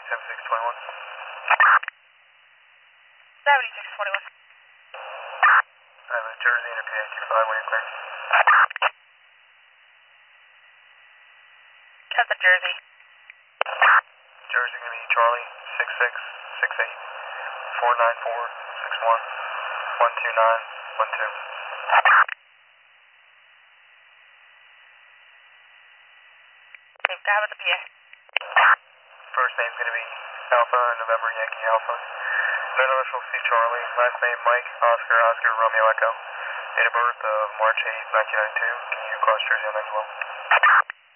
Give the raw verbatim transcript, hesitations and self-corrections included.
seventy-six twenty-one. seventy-six twenty-one. I have a Jersey and a P A two five when you're clear. How's the Jersey? Jersey going to be Charlie six six six eight four nine four six one one two nine one two. How about the P A? First name's going to be Alpha, November Yankee Alpha. Middle initial C Charlie. Last name Mike, Oscar, Oscar, Romeo Echo. Date of birth of March eighth, nineteen ninety-two. Can you cross Jersey on that as well?